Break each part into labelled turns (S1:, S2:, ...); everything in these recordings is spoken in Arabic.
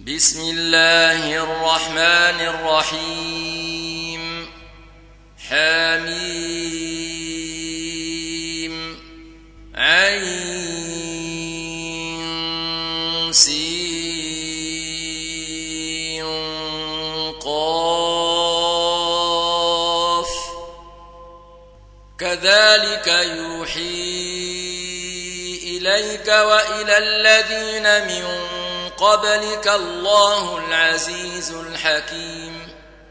S1: بسم الله الرحمن الرحيم. حميم عين سين قاف كذلك يوحي إليك وإلى الذين من قبلك الله العزيز الحكيم.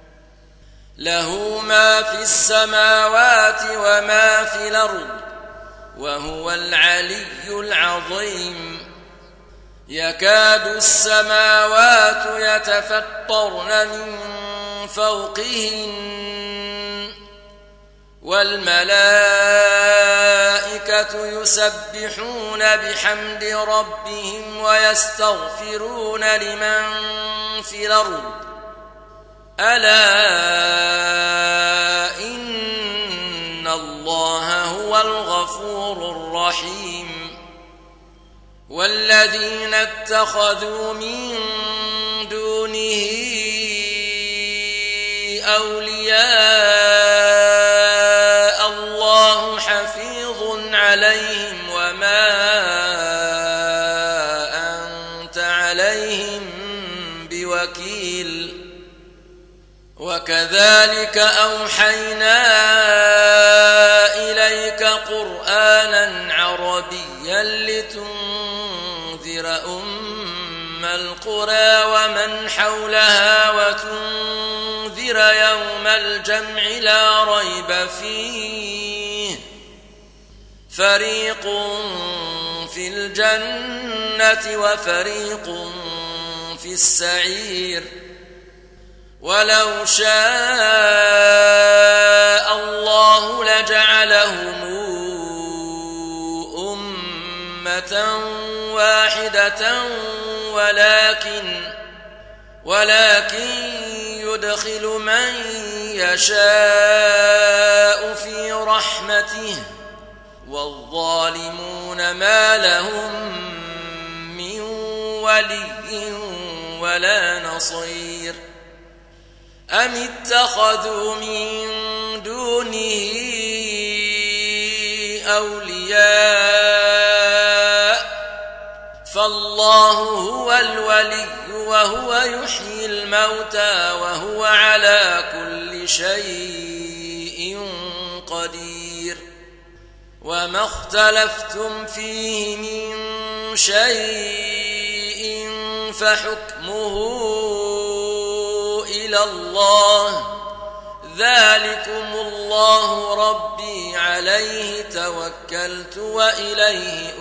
S1: له ما في السماوات وما في الأرض وهو العلي العظيم. يكاد السماوات يتفطرن من فوقهن والملائكة يسبحون بحمد ربهم ويستغفرون لمن في الأرض ألا إن الله هو الغفور الرحيم. والذين اتخذوا من دونه أولياء الله حفيظ عليهم وما أنت عليهم بوكيل. وكذلك أوحينا إليك قرآنا عربيا لتنذر أم القرى ومن حولها وتنذر يوم الجمع لا ريب فيه فريق في الجنة وفريق في السعير. ولو شاء الله لجعلهم أمة واحدة ولكن يدخل من يشاء في رحمته والظالمون ما لهم من ولي ولا نصير. أم اتخذوا من دونه أولياء فالله هو الولي وهو يحيي الموتى وهو على كل شيء قدير. وما اختلفتم فيه من شيء فحكمه إلى الله ذلكم الله ربي عليه توكلت وإليه